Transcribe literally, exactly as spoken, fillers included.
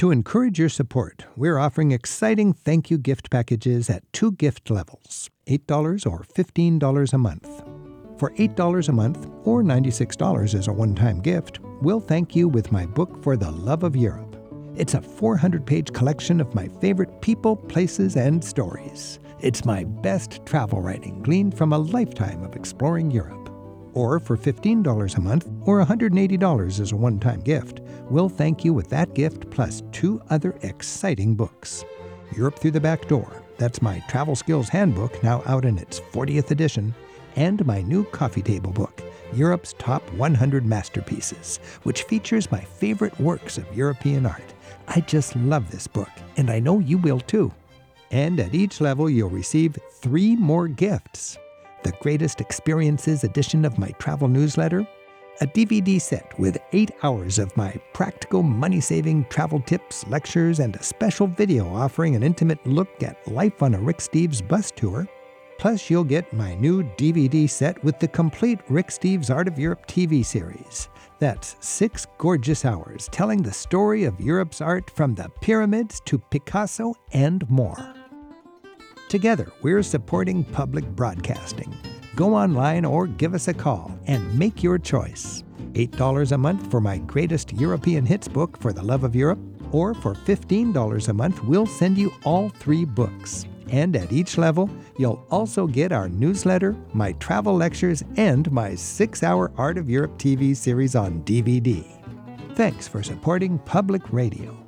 To encourage your support, we're offering exciting thank you gift packages at two gift levels, eight dollars or fifteen dollars a month. For eight dollars a month, or ninety-six dollars as a one-time gift, we'll thank you with my book For the Love of Europe. It's a four hundred page collection of my favorite people, places, and stories. It's my best travel writing gleaned from a lifetime of exploring Europe. Or for fifteen dollars a month, or one hundred eighty dollars as a one-time gift, we'll thank you with that gift plus two other exciting books. Europe Through the Back Door, that's my travel skills handbook now out in its fortieth edition, and my new coffee table book, Europe's Top one hundred Masterpieces, which features my favorite works of European art. I just love this book, and I know you will too. And at each level, you'll receive three more gifts. The Greatest Experiences edition of my travel newsletter, a D V D set with eight hours of my practical money-saving travel tips, lectures, and a special video offering an intimate look at life on a Rick Steves bus tour. Plus, you'll get my new D V D set with the complete Rick Steves Art of Europe T V series. That's six gorgeous hours telling the story of Europe's art from the pyramids to Picasso and more. Together, we're supporting public broadcasting. Go online or give us a call and make your choice. eight dollars a month for my greatest European hits book, For the Love of Europe, or for fifteen dollars a month, we'll send you all three books. And at each level, you'll also get our newsletter, my travel lectures, and my six-hour Art of Europe T V series on D V D. Thanks for supporting public radio.